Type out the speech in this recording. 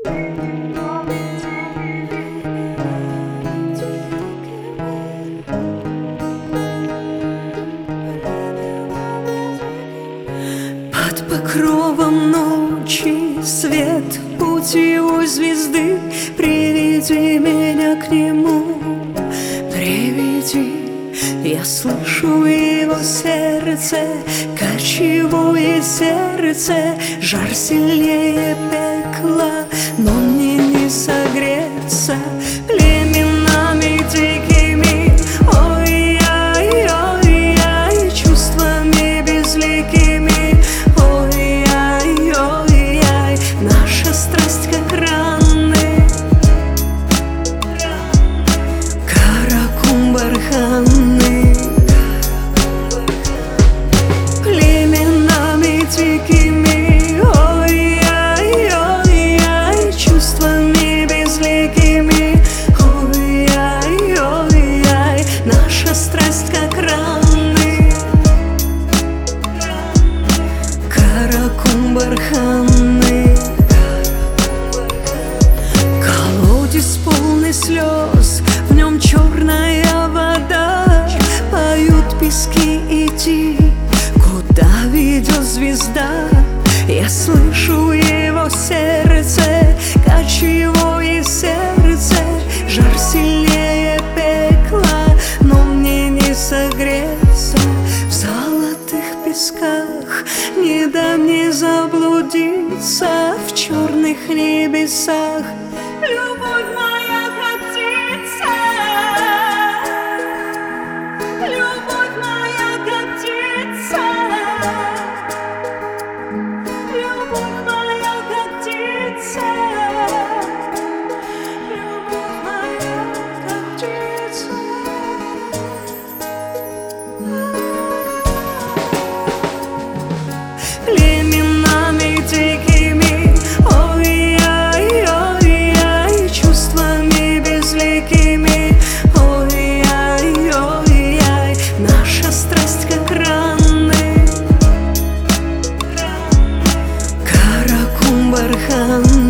Под покровом ночи свет пути у звезды. Приведи меня к нему, приведи. Я слышу его сердце, кочевое сердце. Жар сильнее пекла, но мне не согреться племенами дикими. Ой-яй-ой-яй, чувствами безликими. Ой-яй-ой-яй, наша страсть как раны, каракум барханы. Племенами дикими, ой-яй-ой-яй, чувствами безликими. Ой-яй-ой-яй, наша страсть как раны, каракум барханы. Колодец полный слез, в нем черная вода. Поют пески, иди, куда ведет звезда. Я слышу его сердце, кочевое сердце. Жар сильнее пекла, но мне не согреться в золотых песках. Не дам мне заблудиться в черных небесах. Любовь моя как птица, любовь моя как птица, любовь моя как птица, любовь моя как птица. Племенами дикими, ой-яй-ой-яй, чувствами безликими. Ой-яй-ой-яй, наша страсть как раны, каракум бархан.